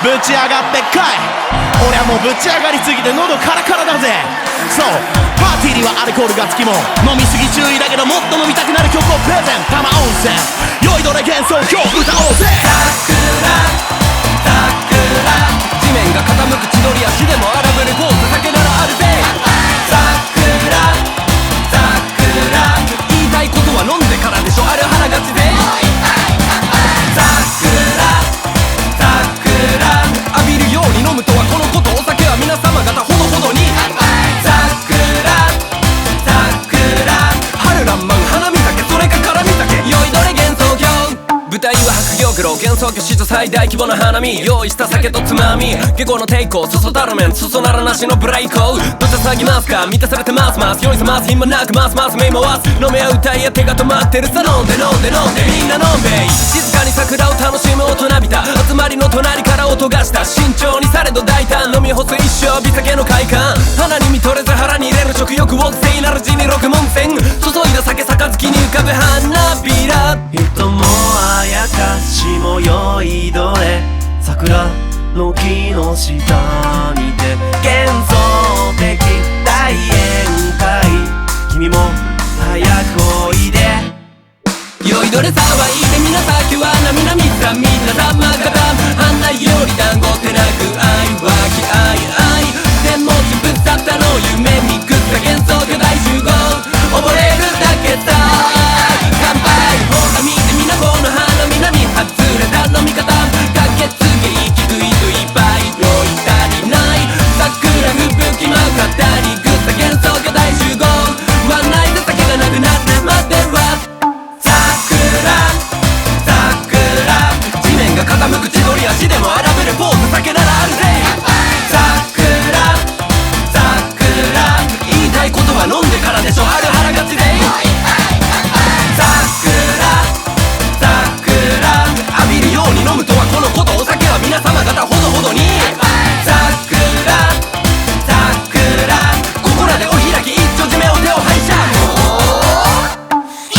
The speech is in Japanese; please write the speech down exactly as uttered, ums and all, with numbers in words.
ぶち上がってかい。俺はもうぶち上がりすぎて喉カラカラだぜ。そうパーティーにはアルコールがつきも飲みすぎ注意だけどもっと飲みたくなる曲をプレゼン多摩温泉酔いどれ幻想今日歌おうぜ。 桜桜地面が傾く千鳥足でも荒ぶる豪華酒ならあるぜ。桜桜言いたいことは飲んでからでしょある腹がちで。浴びるように飲むとはこのこと。お酒は皆様方ほどほどに。桜桜春らんまん花見酒それか辛み酒酔いどれ幻想郷。舞台は白玉露幻想郷史上最大規模な花見。用意した酒とつまみ下校の抵抗そそだらめんそそならなしのブレイク。どっち騒ぎますか満たされてますます酔いさます暇なくますます目回す飲めや歌いや手が止まってるさ。飲んで飲んで飲んでみんな飲んべい静かに桜を楽しむ大人びた集まりの隣から音がした慎重にされど大胆飲み干す一生美酒の快感。鼻に見とれず腹に入れる食欲を聖なる字に六文銭注いだ酒杯に浮かぶ花びら。 人もあやかしも酔いどれ桜の木の下にて幻想的大宴会君も早くおいで。 酔いどれ騒いでみなさきはなみなみさみんな様方花より団子